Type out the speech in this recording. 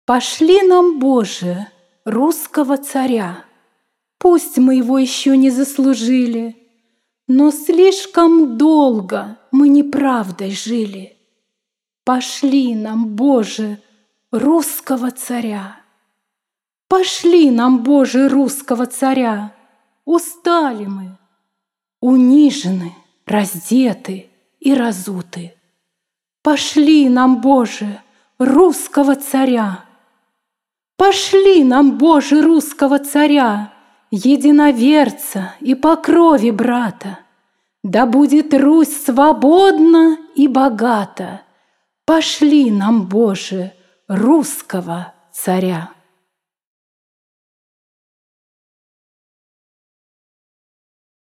Пошли нам, Боже, русского царя. Пусть мы его еще не заслужили, но слишком долго мы неправдой жили. Пошли нам, Боже, русского царя. Пошли нам, Боже, русского царя. Устали мы, унижены, раздеты и разуты. Пошли нам, Боже, русского царя. Пошли нам, Боже, русского царя, единоверца и по крови брата. Да будет Русь свободна и богата. Пошли нам, Боже, русского царя.